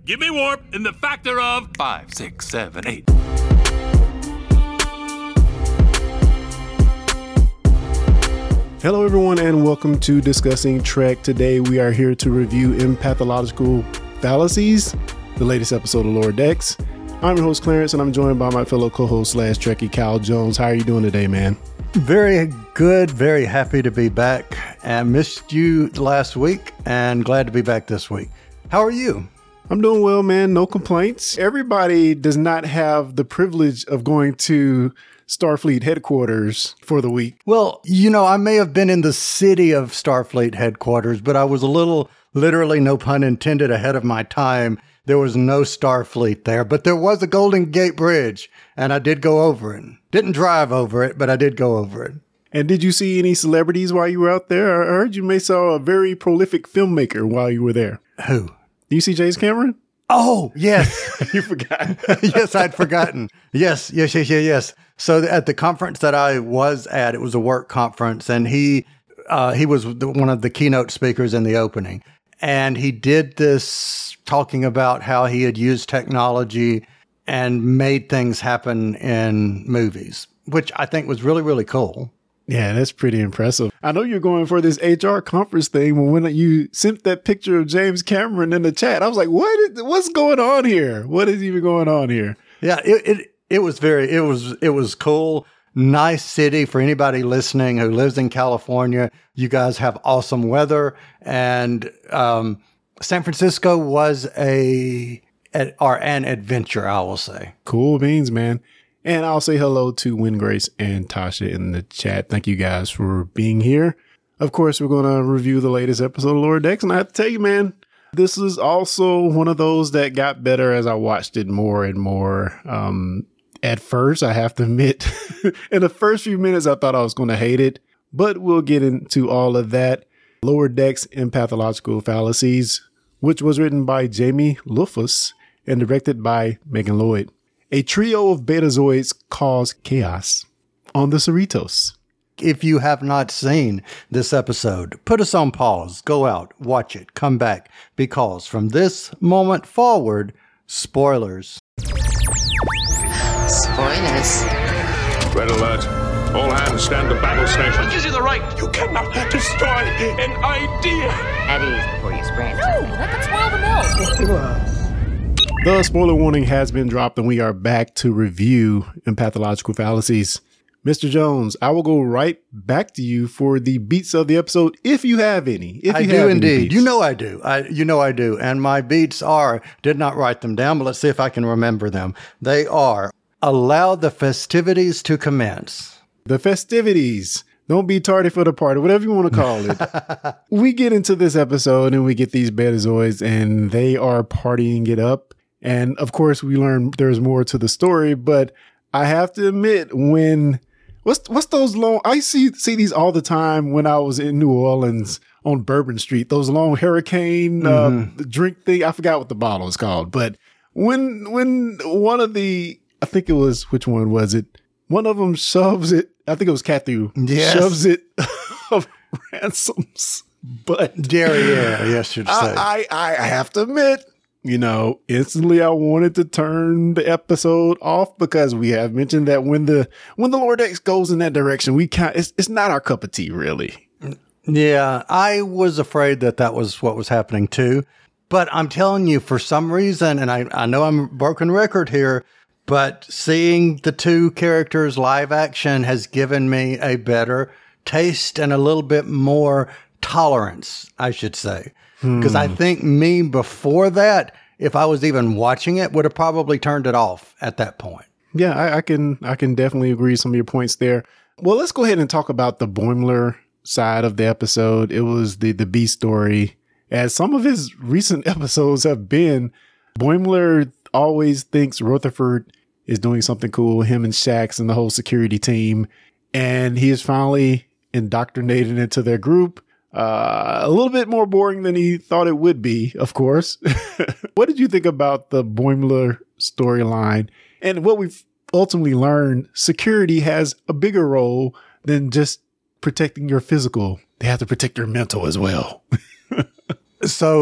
Give me warp in the factor of 5, 6, 7, 8. Hello, everyone, and welcome to Discussing Trek. Today, we are here to review Empathological Fallacies, the latest episode of Lower Decks. I'm your host, Clarence, and I'm joined by my fellow co-host / Trekkie, Kyle Jones. How are you doing today, man? Very good. Very happy to be back. I missed you last week and glad to be back this week. How are you? I'm doing well, man. No complaints. Everybody does not have the privilege of going to Starfleet headquarters for the week. Well, you know, I may have been in the city of Starfleet headquarters, but I was a little, literally, no pun intended, ahead of my time. There was no Starfleet there, but there was a Golden Gate Bridge, and I did go over it. Didn't drive over it, but I did go over it. And did you see any celebrities while you were out there? I heard you may saw a very prolific filmmaker while you were there. Who? Do you see James Cameron? Oh, yes. You forgot. Yes, I'd forgotten. Yes. So at the conference that I was at, it was a work conference, and he was one of the keynote speakers in the opening. And he did this talking about how he had used technology and made things happen in movies, which I think was really, really cool. Yeah, that's pretty impressive. I know you're going for this HR conference thing, but when you sent that picture of James Cameron in the chat, I was like, what's going on here? What is even going on here? Yeah, it was cool. Nice city for anybody listening who lives in California. You guys have awesome weather, and San Francisco was an adventure, I will say. Cool beans, man. And I'll say hello to Wingrace and Tasha in the chat. Thank you guys for being here. Of course, we're going to review the latest episode of Lower Decks. And I have to tell you, man, this is also one of those that got better as I watched it more and more. At first, I have to admit, in the first few minutes, I thought I was going to hate it. But we'll get into all of that. Lower Decks Empathological Fallacies, which was written by Jamie Lufus and directed by Megan Lloyd. A trio of Betazoids cause chaos on the Cerritos. If you have not seen this episode, put us on pause, go out, watch it, come back, because from this moment forward, spoilers. Spoilers. Red alert. All hands stand to battle station. What gives you the right? You cannot destroy an idea. At ease before you spray it. No, that could spoil the milk. The spoiler warning has been dropped and we are back to review Empathological Fallacies. Mr. Jones, I will go right back to you for the beats of the episode, if you have any. I do indeed. You know I do. I do. And my beats did not write them down, but let's see if I can remember them. They are, allow the festivities to commence. The festivities. Don't be tardy for the party, whatever you want to call it. We get into this episode and we get these Betazoids and they are partying it up. And of course, we learn there's more to the story, but I have to admit, what's those long, I see these all the time when I was in New Orleans on Bourbon Street, those long hurricane drink thing. I forgot what the bottle is called, but when one of the, I think it was, which one was it? One of them shoves it, I think it was Kathu, yes. Shoves it of Ransom's butt. Derriere, yes, you'd say. I have to admit, instantly I wanted to turn the episode off because we have mentioned that when the Lower Decks goes in that direction, it's not our cup of tea, really. Yeah, I was afraid that was what was happening too. But I'm telling you, for some reason, and I know I'm a broken record here, but seeing the two characters live action has given me a better taste and a little bit more tolerance, I should say. Because I think me before that, if I was even watching it, would have probably turned it off at that point. Yeah, I can definitely agree with some of your points there. Well, let's go ahead and talk about the Boimler side of the episode. It was the B story. As some of his recent episodes have been, Boimler always thinks Rutherford is doing something cool, him and Shax and the whole security team. And he is finally indoctrinated into their group. A little bit more boring than he thought it would be, of course. What did you think about the Boimler storyline? And what we've ultimately learned, security has a bigger role than just protecting your physical. They have to protect your mental as well. So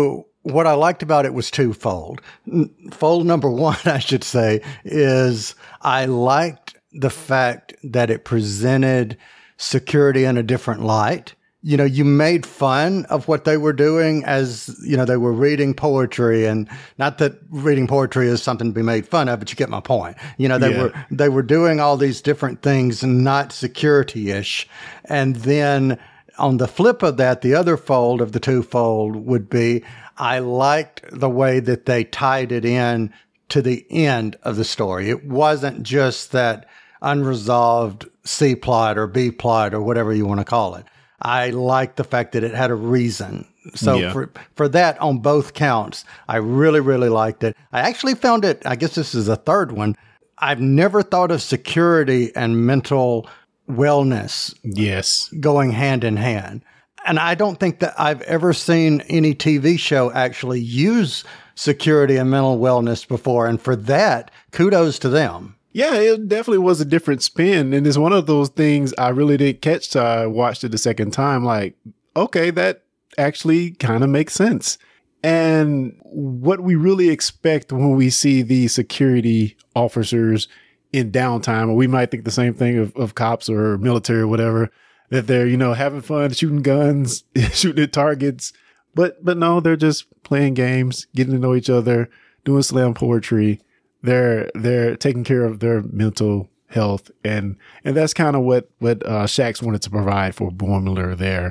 what I liked about it was twofold. Fold number one, I should say, is I liked the fact that it presented security in a different light. You know, you made fun of what they were doing as, you know, they were reading poetry, and not that reading poetry is something to be made fun of, but you get my point. You know, they were doing all these different things, not security-ish. And then on the flip of that, the other fold of the twofold would be, I liked the way that they tied it in to the end of the story. It wasn't just that unresolved C plot or B plot or whatever you want to call it. I liked the fact that it had a reason. So for that, on both counts, I really, really liked it. I actually found it, I guess this is a third one, I've never thought of security and mental wellness going hand in hand. And I don't think that I've ever seen any TV show actually use security and mental wellness before. And for that, kudos to them. Yeah, it definitely was a different spin. And it's one of those things I really didn't catch till I watched it the second time. Like, okay, that actually kind of makes sense. And what we really expect when we see the security officers in downtime, or we might think the same thing of cops or military or whatever, that they're, you know, having fun, shooting guns, shooting at targets. But no, they're just playing games, getting to know each other, doing slam poetry. They're taking care of their mental health, and that's kind of what Shax wanted to provide for Boimler there.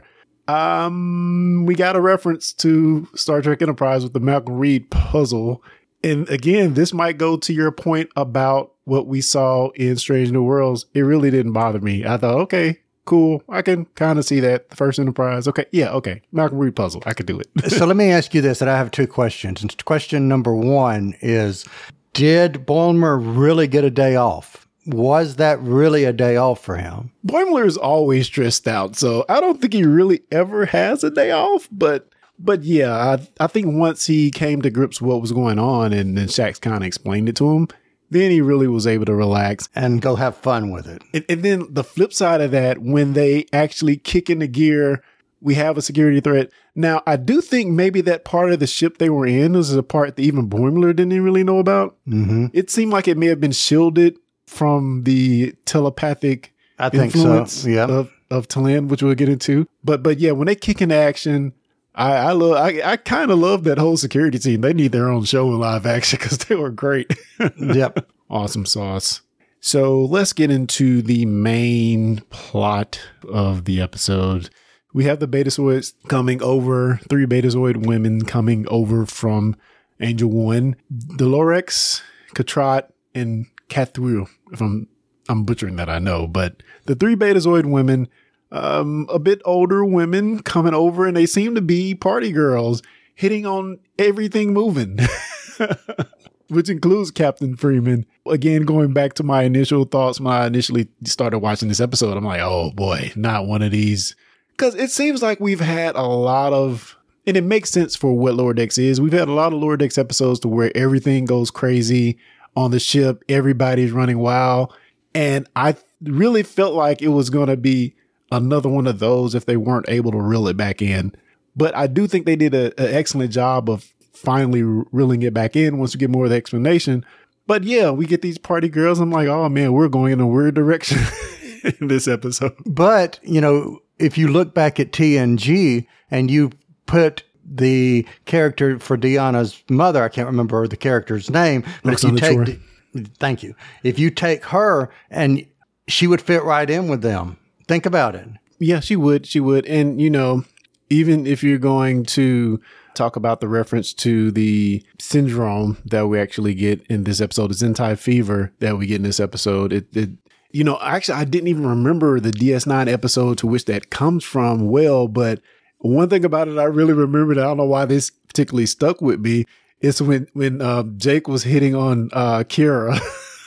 We got a reference to Star Trek Enterprise with the Malcolm Reed puzzle, and again, this might go to your point about what we saw in Strange New Worlds. It really didn't bother me. I thought, okay, cool, I can kind of see that. The first Enterprise, okay, Malcolm Reed puzzle, I could do it. So let me ask you this, and I have two questions. And question number one is, did Boimler really get a day off? Was that really a day off for him? Boimler is always stressed out, so I don't think he really ever has a day off. But yeah, I think once he came to grips with what was going on, and then Shax kind of explained it to him, then he really was able to relax and go have fun with it. And then the flip side of that, when they actually kick into gear, we have a security threat. Now, I do think maybe that part of the ship they were in was a part that even Boimler didn't really know about. Mm-hmm. It seemed like it may have been shielded from the telepathic influence of T'Lan, which we'll get into. But yeah, when they kick into action, I kind of love that whole security team. They need their own show in live action because they were great. Yep. Awesome sauce. So let's get into the main plot of the episode. We have the Betazoids coming over, 3 Betazoid women coming over from Angel One, Dolores, Katrat, and Kathru. If I'm butchering that, I know, but the 3 Betazoid women, a bit older women coming over, and they seem to be party girls, hitting on everything moving, which includes Captain Freeman. Again, going back to my initial thoughts when I initially started watching this episode, I'm like, oh boy, not one of these. Because it seems like we've had a lot of, and it makes sense for what Lower Decks is. We've had a lot of Lower Decks episodes to where everything goes crazy on the ship. Everybody's running wild. And I really felt like it was going to be another one of those if they weren't able to reel it back in. But I do think they did an excellent job of finally reeling it back in once we get more of the explanation. But yeah, we get these party girls. I'm like, oh man, we're going in a weird direction in this episode. But, you know, if you look back at TNG and you put the character for Deanna's mother, I can't remember the character's name, but if you take, thank you. If you take her, and she would fit right in with them. Think about it. Yeah, she would. And, you know, even if you're going to talk about the reference to the syndrome that we actually get in this episode, the Zentai fever that we get in this episode, you know, actually, I didn't even remember the DS9 episode to which that comes from well, but one thing about it I really remembered, I don't know why this particularly stuck with me, is when Jake was hitting on Kira.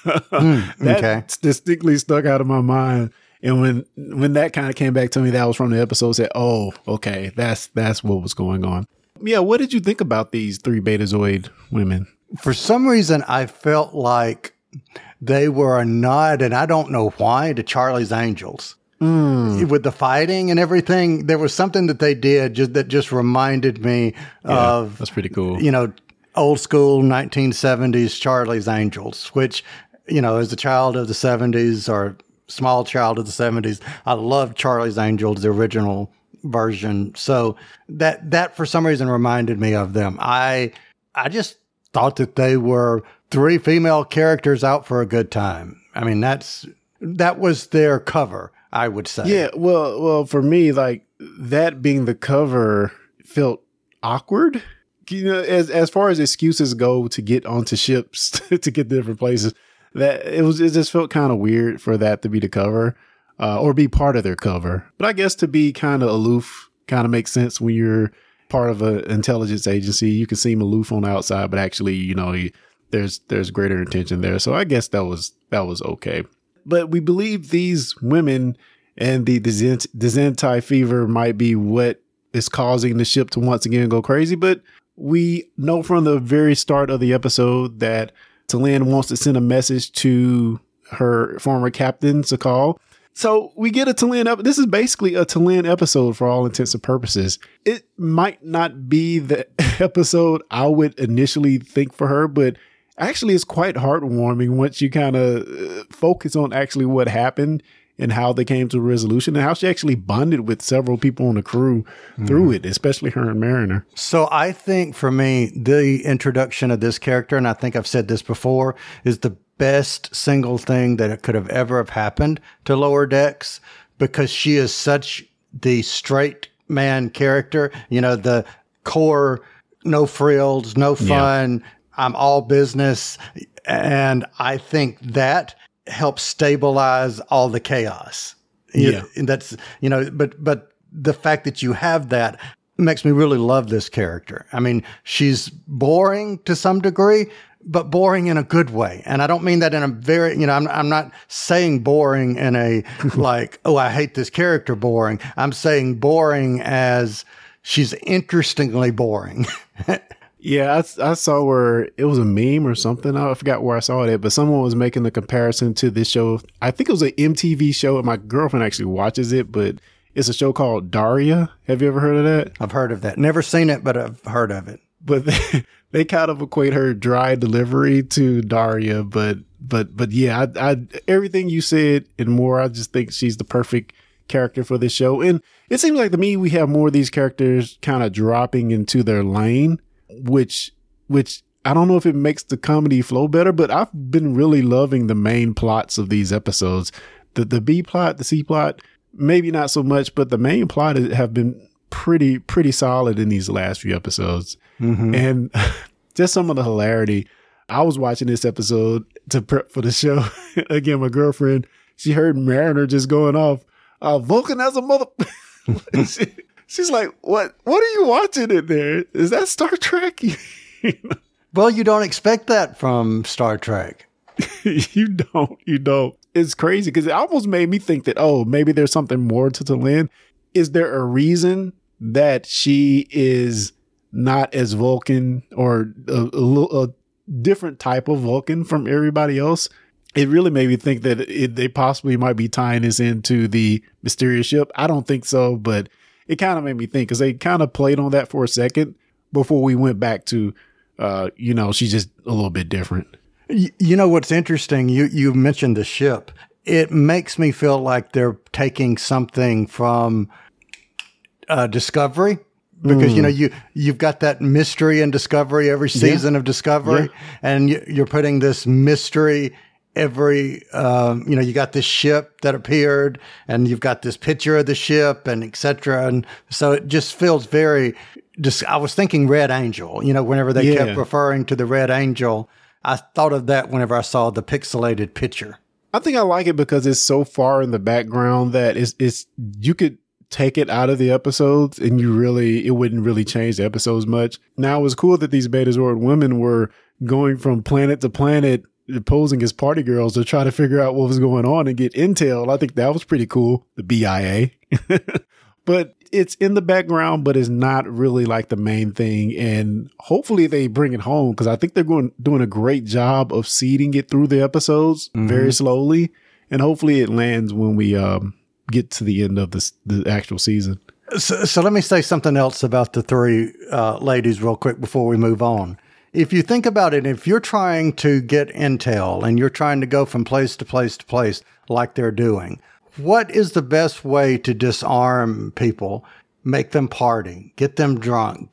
That distinctly stuck out of my mind. And when that kind of came back to me, that was from the episode, said, oh, okay, that's what was going on. Yeah, what did you think about these 3 Betazoid women? For some reason, I felt like they were a nod, and I don't know why, to Charlie's Angels. with the fighting and everything. There was something that they did that just reminded me of, that's pretty cool. Old school 1970s Charlie's Angels, which, as a child of the 70s or small child of the 70s, I loved Charlie's Angels, the original version. So that for some reason reminded me of them. I just thought that they were 3 female characters out for a good time. I mean, that was their cover, I would say. Yeah, well, for me, like that being the cover felt awkward. As far as excuses go to get onto ships to get to different places, that it just felt kind of weird for that to be the cover or be part of their cover. But I guess to be kind of aloof kind of makes sense when you're part of an intelligence agency. You can seem aloof on the outside, but actually, there's greater intention there. So I guess that was okay. But we believe these women and the Zentai fever might be what is causing the ship to once again go crazy. But we know from the very start of the episode that T'Lyn wants to send a message to her former captain, Su'Kal. So we get a T'Lyn this is basically a T'Lyn episode for all intents and purposes. It might not be the episode I would initially think for her, but actually it's quite heartwarming once you kind of focus on actually what happened and how they came to a resolution and how she actually bonded with several people on the crew through it, especially her and Mariner. So I think for me, the introduction of this character, and I think I've said this before, is the best single thing that it could have ever have happened to Lower Decks, because she is such the straight man character, the core, no frills, no fun. Yeah. I'm all business. And I think that helps stabilize all the chaos. Yeah. And that's, but the fact that you have that makes me really love this character. I mean, she's boring to some degree, but boring in a good way. And I don't mean that in a very, I'm not saying boring in a like, oh, I hate this character boring. I'm saying boring as she's interestingly boring. Yeah, I saw where it was a meme or something. I forgot where I saw it at, but someone was making the comparison to this show. I think it was an MTV show, and my girlfriend actually watches it, but it's a show called Daria. Have you ever heard of that? I've heard of that. Never seen it, but I've heard of it. But they kind of equate her dry delivery to Daria. But yeah, I everything you said and more, I just think she's the perfect character for this show. And it seems like to me we have more of these characters kind of dropping into their lane, which I don't know if it makes the comedy flow better, but I've been really loving the main plots of these episodes. The B plot, the C plot, maybe not so much, but the main plot have been pretty solid in these last few episodes. Mm-hmm. And just some of the hilarity. I was watching this episode to prep for the show. Again, my girlfriend, she heard Mariner just going off, Vulcan as a mother. She's like, what are you watching in there? Is that Star Trek? Well, you don't expect that from Star Trek. You don't. It's crazy because it almost made me think that, oh, maybe there's something more to T'Lyn. Is there a reason that she is not as Vulcan or a different type of Vulcan from everybody else? It really made me think that they possibly might be tying this into the mysterious ship. I don't think so, but it kind of made me think because they kind of played on that for a second before we went back to, she's just a little bit different. You know what's interesting? You mentioned the ship. It makes me feel like they're taking something from Discovery because you've got that mystery in Discovery every season of Discovery, and you're putting this mystery every. You got this ship that appeared, and you've got this picture of the ship, and etc. And so it just feels very. I was thinking Red Angel. Whenever they kept referring to the Red Angel. I thought of that whenever I saw the pixelated picture. I think I like it because it's so far in the background that it's you could take it out of the episodes and it wouldn't really change the episodes much. Now, it was cool that these Betazord women were going from planet to planet posing as party girls to try to figure out what was going on and get intel. I think that was pretty cool, the BIA. But it's in the background, but it's not really like the main thing. And hopefully they bring it home because I think they're doing a great job of seeding it through the episodes very slowly. And hopefully it lands when we get to the end of the actual season. So let me say something else about the three ladies real quick before we move on. If you think about it, if you're trying to get intel and you're trying to go from place to place to place like they're doing, what is the best way to disarm people? Make them party, get them drunk,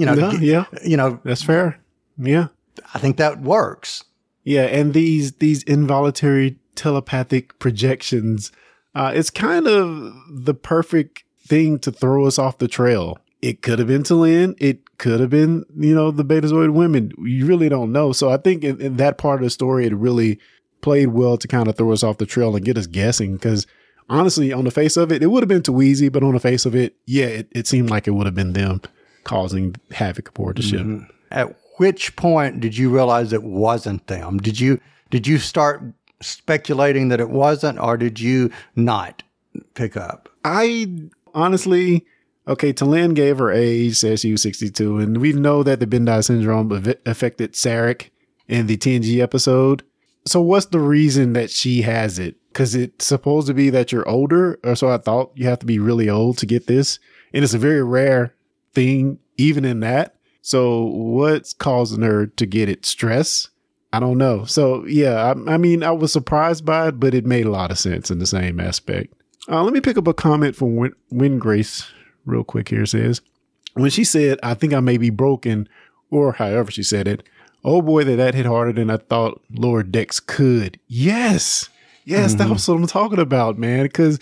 That's fair. Yeah. I think that works. Yeah. And these involuntary telepathic projections, it's kind of the perfect thing to throw us off the trail. It could have been T'Lyn. It could have been, the Betazoid women. You really don't know. So I think in that part of the story, it really played well to kind of throw us off the trail and get us guessing. Because honestly, on the face of it, it would have been too easy. But on the face of it, it seemed like it would have been them causing havoc aboard the ship. At which point did you realize it wasn't them? Did you start speculating that it wasn't, or did you not pick up? I honestly... Okay, T'Lyn gave her age, says she was 62, and we know that the Bendai syndrome affected Sarek in the TNG episode. So what's the reason that she has it? Because it's supposed to be that you're older, or so I thought. You have to be really old to get this. And it's a very rare thing, even in that. So what's causing her to get it? Stress? I don't know. So yeah, I mean, I was surprised by it, but it made a lot of sense in the same aspect. Let me pick up a comment from Win Grace real quick here. Says, when she said, I think I may be broken, or however she said it, oh boy, that hit harder than I thought Lower Decks could. Yes, That's what I'm talking about, man, because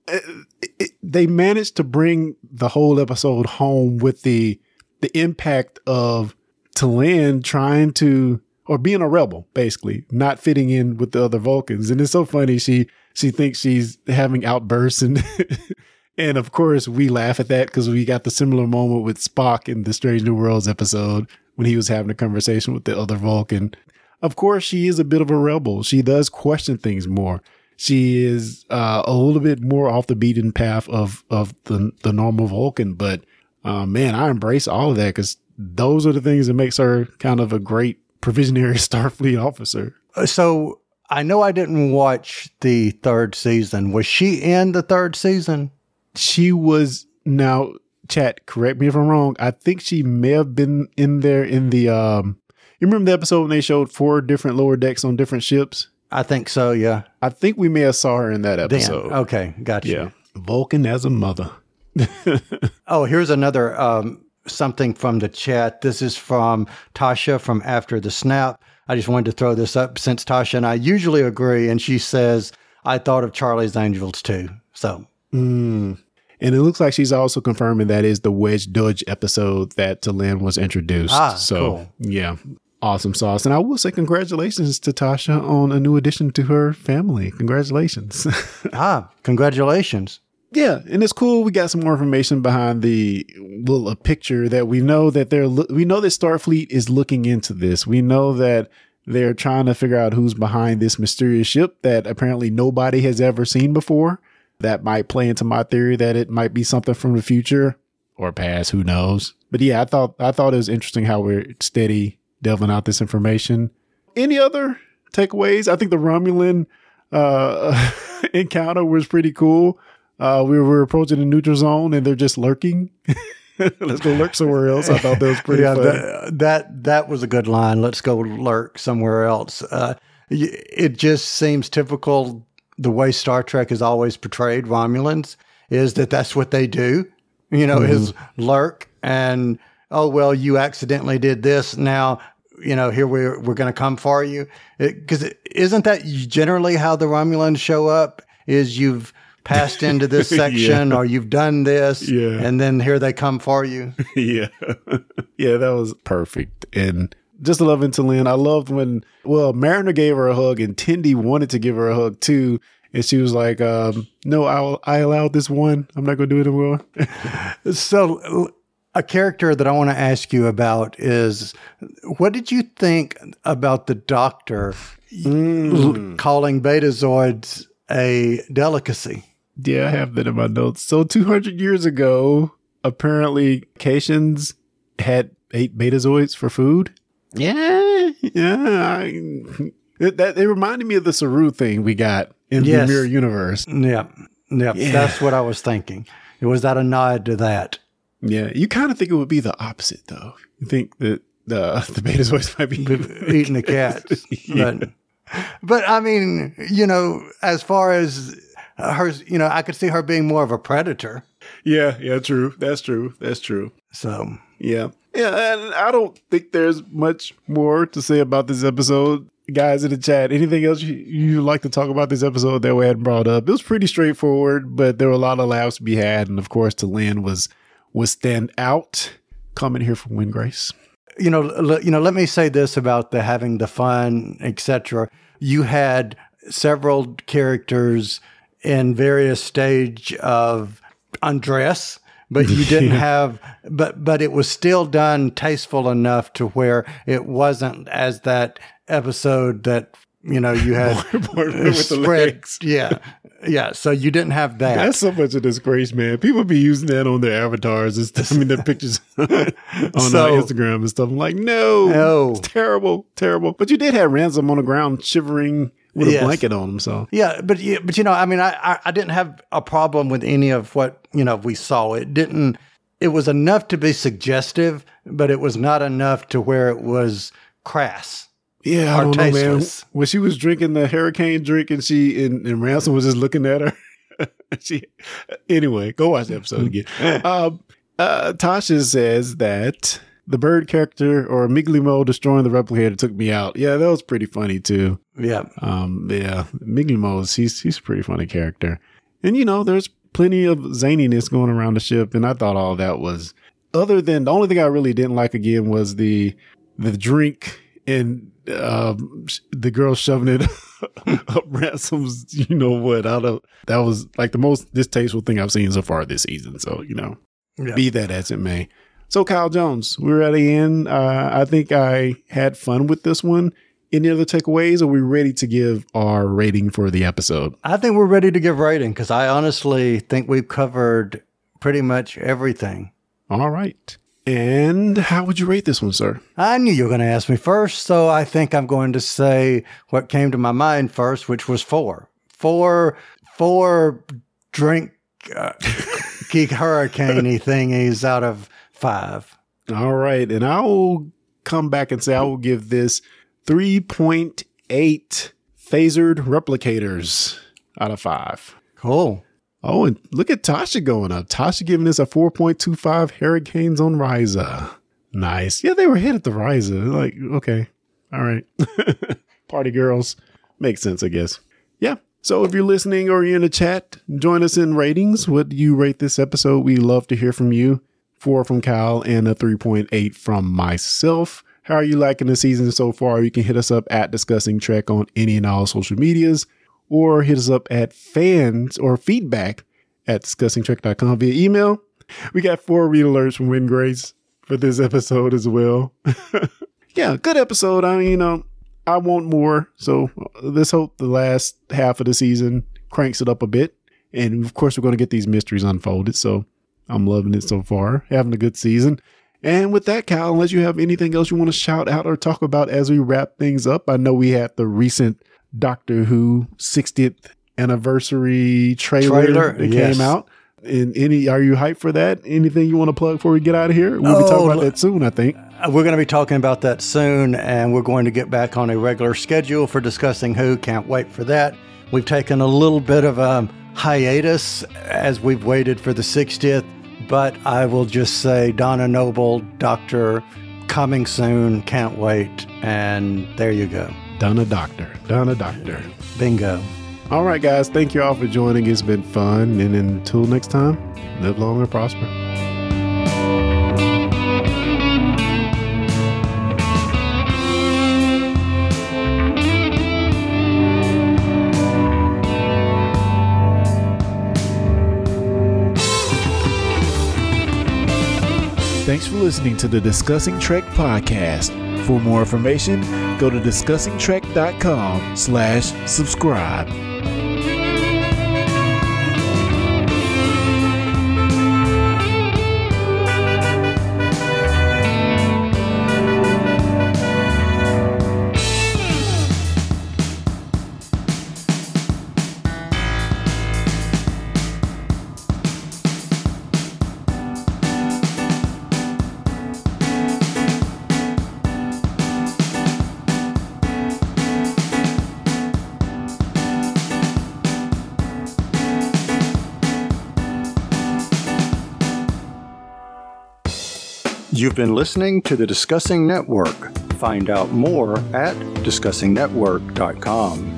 they managed to bring the whole episode home with the impact of T'Lyn trying to, or being a rebel, basically, not fitting in with the other Vulcans. And it's so funny, she thinks she's having outbursts, and and of course, we laugh at that because we got the similar moment with Spock in the Strange New Worlds episode when he was having a conversation with the other Vulcan. Of course, she is a bit of a rebel. She does question things more. She is a little bit more off the beaten path of the normal Vulcan. But man, I embrace all of that because those are the things that makes her kind of a great provisionary Starfleet officer. So I know I didn't watch the third season. Was she in the third season? She was. Now, chat, correct me if I'm wrong. I think she may have been in there in the, you remember the episode when they showed 4 different Lower Decks on different ships? I think so, yeah. I think we may have saw her in that episode. Damn. Okay, gotcha. Yeah. Vulcan as a mother. Oh, here's another something from the chat. This is from Tasha from After the Snap. I just wanted to throw this up since Tasha and I usually agree. And she says, I thought of Charlie's Angels too. So. And it looks like she's also confirming that is the Wedge Dodge episode that T'Lyn was introduced. So, cool. Yeah, awesome sauce. And I will say congratulations to Tasha on a new addition to her family. Congratulations. Congratulations. Yeah, and it's cool. We got some more information behind a picture that we know that we know that Starfleet is looking into this. We know that they're trying to figure out who's behind this mysterious ship that apparently nobody has ever seen before. That might play into my theory that it might be something from the future or past, who knows. But yeah, I thought it was interesting how we're steady delving out this information. Any other takeaways? I think the Romulan encounter was pretty cool. We were approaching the neutral zone and they're just lurking. Let's go lurk somewhere else. I thought that was pretty fun. That was a good line. Let's go lurk somewhere else. It just seems typical. The way Star Trek has always portrayed Romulans is that's what they do, is lurk and, oh, well, you accidentally did this. Now, here we're going to come for you. Because isn't that generally how the Romulans show up is you've passed into this section or you've done this and then here they come for you. Yeah. Yeah, that was perfect. And just loving T'Lyn. I loved when, Mariner gave her a hug and Tendi wanted to give her a hug too. And she was like, no, I allowed this one. I'm not going to do it anymore. So a character that I want to ask you about is, what did you think about the Doctor calling Betazoids a delicacy? Yeah, I have that in my notes. So 200 years ago, apparently Caitians ate Betazoids for food. Yeah. It reminded me of the Saru thing we got in the Mirror Universe. Yeah. Yep, Yeah. that's what I was thinking. Was that a nod to that? Yeah, you kind of think it would be the opposite, though. You think that the beta's voice might be Eating the cat. Yeah. But I mean, as far as her, I could see her being more of a predator. Yeah, true. That's true. So, Yeah, and I don't think there's much more to say about this episode. Guys in the chat, anything else you like to talk about this episode that we hadn't brought up? It was pretty straightforward, but there were a lot of laughs to be had, and of course, to Lynn was stand out. Comment here from Win Grace. let me say this about the having the fun, etc. You had several characters in various stage of undress, but you didn't have, but it was still done tasteful enough to where it wasn't as that episode that, you had with the legs. Yeah. So you didn't have that. That's so much of disgrace, man. People be using that on their avatars and stuff. I mean, their pictures on Instagram and stuff. I'm like, no, it's terrible. But you did have Ransom on the ground shivering with a blanket on him. So yeah, but I mean, I didn't have a problem with any of what we saw. It was enough to be suggestive, but it was not enough to where it was crass. yeah, I don't know, man. When she was drinking the hurricane drink and and Ransom was just looking at her. Anyway, go watch the episode again. Tasha says that the bird character or Miglimo destroying the replicator took me out. Yeah, that was pretty funny too. Yeah. Miglimo, he's a pretty funny character. And there's plenty of zaniness going around the ship, and I thought all that was, other than the only thing I really didn't like again was the drink and the girl shoving it up Ransom's, that was like the most distasteful thing I've seen so far this season. So, be that as it may. So Kyle Jones, we're at the end. I think I had fun with this one. Any other takeaways? Are we ready to give our rating for the episode? I think we're ready to give rating because I honestly think we've covered pretty much everything. All right. And how would you rate this one, sir? I knew you were going to ask me first, so I think I'm going to say what came to my mind first, which was 4. 4 drink geek hurricane-y thingies out of 5. All right. And I will come back and say I will give this 3.8 phasered replicators out of 5. Cool. Oh, and look at Tasha going up. Tasha giving this a 4.25 hurricanes on Ryza. Nice. Yeah, they were hit at the Ryza. Like, okay. All right. Party girls. Makes sense, I guess. Yeah. So if you're listening or you're in the chat, join us in ratings. What do you rate this episode? We love to hear from you. 4 from Kyle and a 3.8 from myself. How are you liking the season so far? You can hit us up at Discussing Trek on any and all social medias, or hit us up at fans or feedback at discussingtrek.com via email. We got 4 read alerts from Win Grace for this episode as well. Yeah, good episode. I want more. So let's hope the last half of the season cranks it up a bit. And of course, we're going to get these mysteries unfolded. So I'm loving it so far. Having a good season. And with that, Kyle, unless you have anything else you want to shout out or talk about as we wrap things up, I know we had the recent Doctor Who 60th anniversary trailer that came out. And are you hyped for that? Anything you want to plug before we get out of here? We'll be talking about that soon, I think. We're going to be talking about that soon, and we're going to get back on a regular schedule for Discussing Who. Can't wait for that. We've taken a little bit of a hiatus as we've waited for the 60th, but I will just say Donna Noble, Doctor, coming soon. Can't wait. And there you go. Donna Doctor. Bingo. All right, guys. Thank you all for joining. It's been fun. And until next time, live long and prosper. Thanks for listening to the Discussing Trek podcast. For more information, go to discussingtrek.com/subscribe. You've been listening to the Discussing Network. Find out more at discussingnetwork.com.